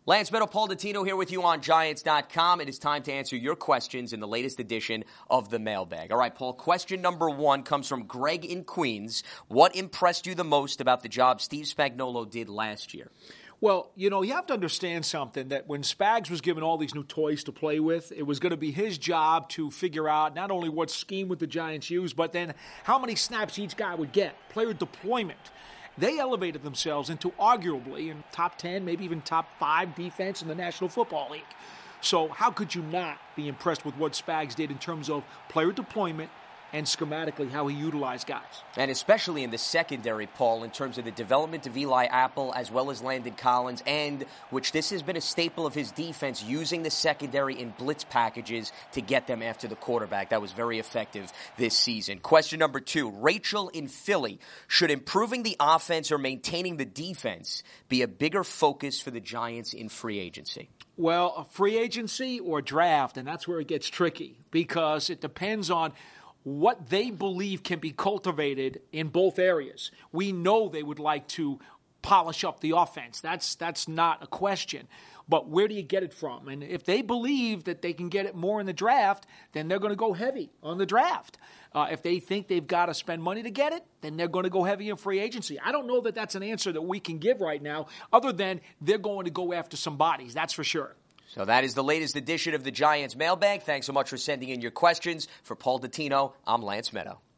Lance Meadow, Paul Dottino here with you on Giants.com. It is time to answer your questions in the latest edition of the Mailbag. All right, Paul, question number 1 comes from Greg in Queens. What impressed you the most about the job Steve Spagnuolo did last year? Well, you have to understand something, that when Spags was given all these new toys to play with, it was going to be his job to figure out not only what scheme would the Giants use, but then how many snaps each guy would get, player deployment. They elevated themselves into arguably in top 10, maybe even top 5 defense in the National Football League. So how could you not be impressed with what Spags did in terms of player deployment and schematically how he utilized guys? And especially in the secondary, Paul, in terms of the development of Eli Apple as well as Landon Collins, and which this has been a staple of his defense, using the secondary in blitz packages to get them after the quarterback. That was very effective this season. Question number 2, Rachel in Philly. Should improving the offense or maintaining the defense be a bigger focus for the Giants in free agency? Well, a free agency or draft, and that's where it gets tricky, because it depends on what they believe can be cultivated in both areas. We know they would like to polish up the offense. That's not a question. But where do you get it from? And if they believe that they can get it more in the draft, then they're going to go heavy on the draft. If they think they've got to spend money to get it, then they're going to go heavy in free agency. I don't know that that's an answer that we can give right now, other than they're going to go after some bodies, that's for sure. So that is the latest edition of the Giants Mailbag. Thanks so much for sending in your questions. For Paul Dottino, I'm Lance Meadow.